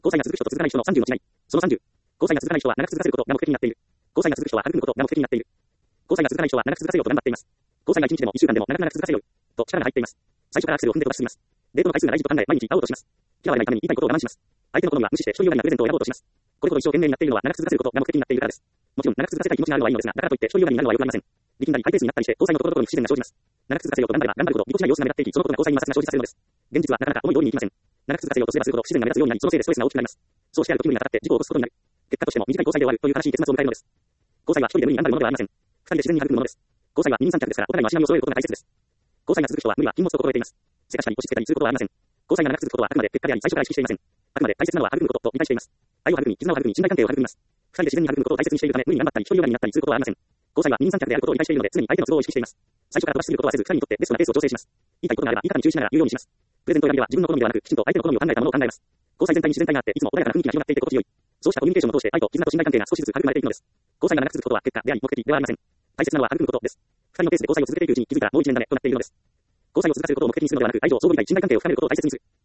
交際が続く人と続かない人の30の違い。その30。交際が続かない人は長く続かせることが目的になっている。交際が続く人は育むことが目的になっている。交際が続かない人は長く続かせようと頑張っています。交際が1日でも1週間でも長く続かせようと力が入っています。最初からアクセルを踏んで飛ばし進みます。デートの回数が大事と考え毎日会おうとします。嫌われないために言いたいことを我慢します。相手の好みは無視して一人よがりなプレゼントを選ぼうとします。これほど一生懸命になっているのは長く続かせることが目的になっているからです。もちろん長く続かせたい気持ちがあるのはいいのですが、だからといって一人よがりになるのは良くありません。力んだりハイペースになったりして交際のところどころに不自然が生じます。長く続かせようと頑張れば頑張るほどぎこちない様子が目立っていき、そのことが交際に摩擦が生じさせるのです。現実はなかなか思い通りにいきません。長く続かせようとすればするほど不自然が目立つようになり、そのせいでストレスが大きくなります。そうしてあると気分が高って事故を起こすことになる。結果としても短い交際で終わるという悲しい結末を迎えるのです。交際は一人で無理に頑張るものではありません。二人で自然に育むものです。交際は二人三脚ですから、お互いの足並みを揃えることが大切です。交際が続く人は無理は禁物と心得ています。せかしたり押し付けたりすることはありません。交際が長く続くことはあくまで結果であり、最初から意識していません。あくまで大切なのは育むことと理解しています。愛を育み、絆を育み、信頼関係を育みます。二人で自然に育むことを大切にしているため、無理に頑張ったり、一人よがりになったりすることはありません。交際は二人三脚であることを理解しているので、常に相手の都合を意識しています。最初から飛ばしすぎることはせず、二人にとってベストなペースを調整します。言いたいことがあれば、言い方に注意しながら言うようにします。プレゼント選びでは自分の好みではなく、きちんと相手の好みを考えたものを考えます。交際全体に自然体があって、いつも穏やかな雰囲気が広がっていて心地よい。そうしたコミュニケーションを通して愛と絆と信頼関係が少しずつ育まれていくのです。交際が長く続くことは結果であり、目的ではありません。大切なのは育むことです。二人のペースで交際を続けているうちに気づいたらもう一年だねとなっているのです。交際を続かせることを目的にするのではなく、愛情、相互理解、信頼関係を深めることを大切にする。